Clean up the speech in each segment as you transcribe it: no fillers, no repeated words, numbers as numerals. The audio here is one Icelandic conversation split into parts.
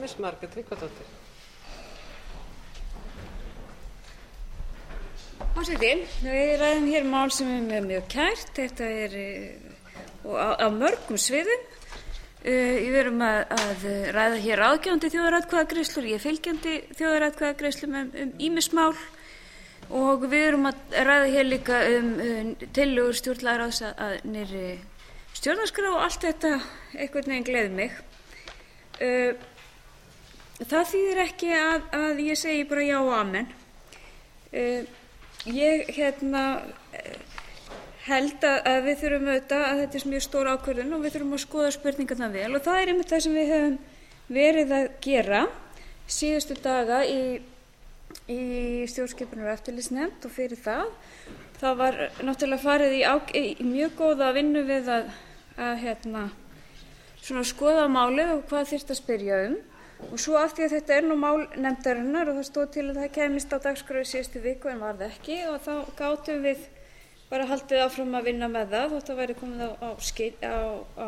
Miss Margrét Tryggvadóttir. Forseti, við ræðum hér mál sem mér mjög kært. Þetta á mörgum sviðum. Við erum að ræða hér ráðgefandi þjóðaratkvæðagreiðslur, ég fylgjandi þjóðaratkvæðagreiðslum ýmis mál og við erum að ræða hér líka tillögur stjórnlagaráðs að nýrri stjórnarskrá og allt þetta einhvern veginn gleður mig. Það þýðir ekki að ég segi bara já og amen. Ég held að við þurfum auðvitað að þetta er mjög stór ákvörðun og við þurfum að skoða spurningarnar vel og það er einmitt það sem við höfum verið að gera síðustu daga í stjórnskipunar- og eftirlitsnefnd og fyrir það var náttúrulega farið í mjög góða vinnu við að svona skoða málið og hvað þyrfti að spyrja og svo af því að þetta er nú mál nefndarinnar og það stóð til að það kæmist á dagskrá í síðustu viku en varð ekki og þá gátum við bara haldið áfram að vinna með það þótt að væri komið á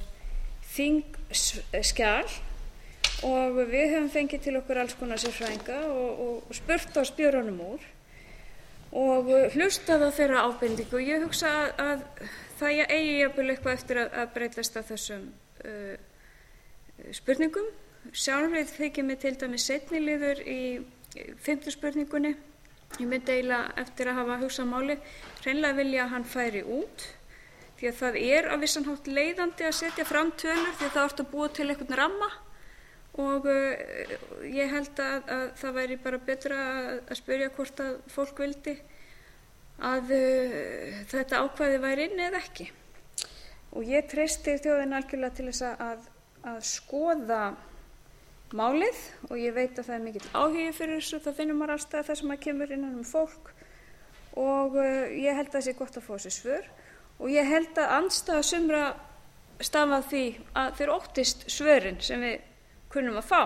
þingskjal og við höfum fengið til okkur alls konar sérfræðinga og spurt á spjörunum úr og hlustað á þeirra ábendingu og ég hugsa að það eigi jafnvel eitthvað eftir að breytast af þessum spurningum. Sjálfrið þykir mér til dæmis seinni liður í 5. spurningunni. Ég myndi eiginlega eftir að hafa hugsað málið hreinlega vilja að hann færi út því að það er á vissan hátt leiðandi að setja fram tölur því að það átti að búa til einhvern ramma og ég held að það væri bara betra að spyrja hvort að fólk vildi að þetta ákvæði væri inni eða ekki. Og ég treysti þjóðinni algjörlega til þess að skoða málið og ég veit að það er mikill áhugi fyrir þessu, það finnur maður allstað það sem kemur innan fólk og ég held að það sé gott að fá þessi svör og ég held að andstaða sumra stafa af því að þeir óttist svörin sem við kunnum að fá.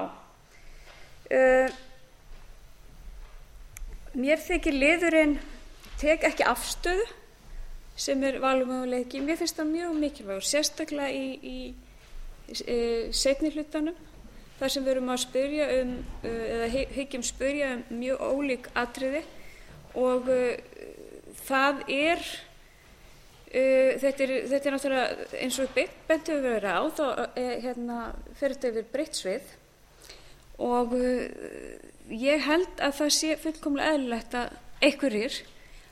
Mér þykir liðurinn tek ekki afstöðu sem er valmöguleiki, mér finnst það mjög mikilvægur, sérstaklega í seinni hlutanum þar sem við erum að spyrja eða hyggjum spyrja mjög ólík atriði og það þetta er náttúrulega eins og bent hefur verið á þá fer þetta yfir breitt svið og ég held að það sé fullkomlega eðlilegt að einhverjir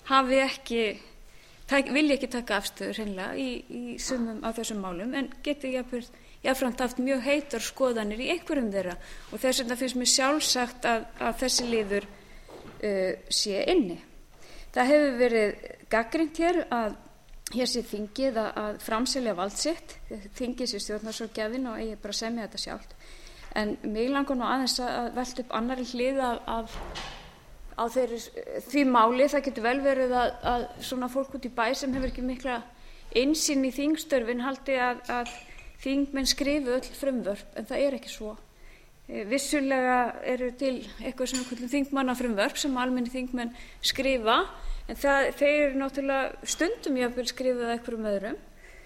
vilja ekki taka afstöðu hreinlega í sumum af þessum málum en geti jafnframt haft mjög heitar skoðanir í einhverjum þeirra og þess vegna finnst mér sjálfsagt að þessi liður sé inni. Það hefur verið gagnrýnt að hér sé þingið að framselja vald sitt, þingið sé stjórnarskrárgjafinn og eigi bara að semja þetta sjálft. En mig langar nú aðeins að velta upp annarri hlið á því máli. Það getur vel verið að svona fólk út í bæ sem hefur ekki mikla innsýn í þingstörfin haldi að þingmenn skrifu öll frumvörp en það er ekki svo. Vissulega eru til eitthvað sem við köllum þingmannafrumvörp sem almennir þingmenn skrifa en þeir eru náttúrulega stundum jafnvel skrifuð af einhverjum öðrum.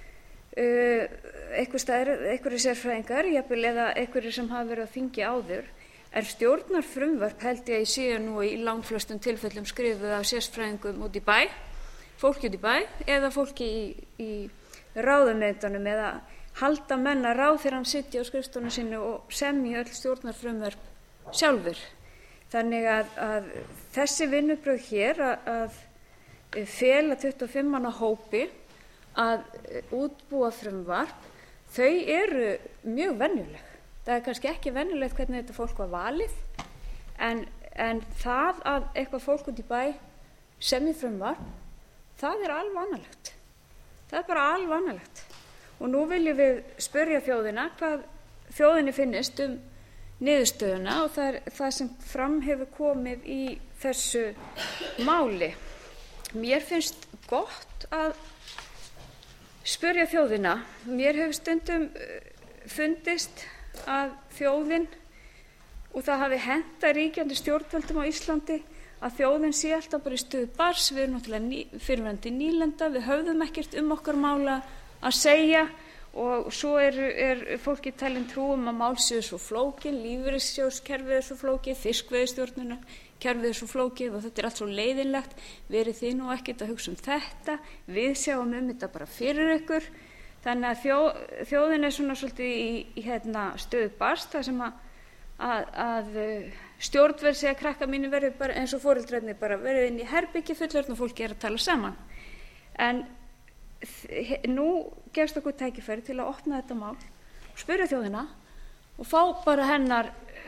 Einhverjir sérfræðingar jafnvel eða einhverjir sem hafa verið á þingi áður en stjórnarfrumvörp held ég séu nú í langflestum tilfellum skrifuð af sérfræðingum út í bæ, fólki út í bæ eða fólki í ráðuneytunum eða halda menn að ráðherrann sitji á skrifstofunni sinni og semji öll stjórnarfrumvörp sjálfur. Þannig að þessi vinnubrögð hér að fela 25 manna hópi að útbúa frumvarp, þau eru mjög venjuleg. Það er kannski ekki venjulegt hvernig þetta fólk var valið en það að eitthvað fólk út í bæ semji frumvarp, það er alvanalegt. Það er bara alvanalegt. Og nú viljum við spyrja þjóðina hvað þjóðinni finnist niðurstöðuna og það sem fram hefur komið í þessu máli. Mér finnst gott að spyrja þjóðina. Mér hefur stundum fundist að þjóðin og það hafi hentað ríkjandi stjórnvöldum á Íslandi að þjóðin sé alltaf bara í stöðu bars. Við erum náttúrulega fyrrverandi nýlenda, við höfðum ekkert okkar mála að segja og svo fólki talin trú að mál séu svo flókin, lífeyrissjóðskerfið svo flókið, fiskveiðistjórnarkerfið svo flókið og þetta allt svo leiðinlegt, verið þið nú ekkert að hugsa þetta, við sjáum þetta bara fyrir ykkur. Þannig að þjóðin svona svolítið í stöðu bast, þar sem að stjórnvöld segja krakkar mínir verið bara eins og foreldrarnir bara verið inn í herbergi, fullorðna fólki að tala saman. En nú gefst okkur tækifæri til að opna þetta mál, spyrja þjóðina og fá bara hennar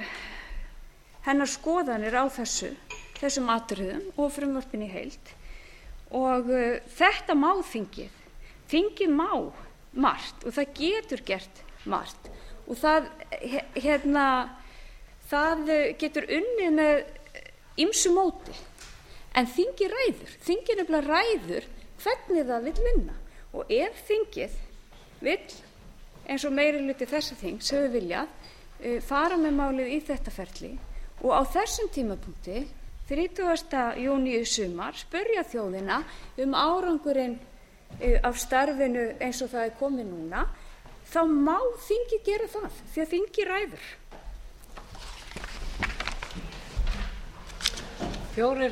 skoðanir á þessum atriðum og frumvarpinu í heild. Og þetta má þingið má margt og það getur gert margt og það getur unnið með ýmsu móti, en þingið nefnilega ræður hvernig það vill vinna. Og ef þingið vill, eins og meirihluti þessa þings hefur viljað, fara með málið í þetta ferli og á þessum tímapunkti 30. júní í sumar spyrja þjóðina árangurinn af starfinu eins og það komið núna, þá má þingið gera það því að þingið ræður.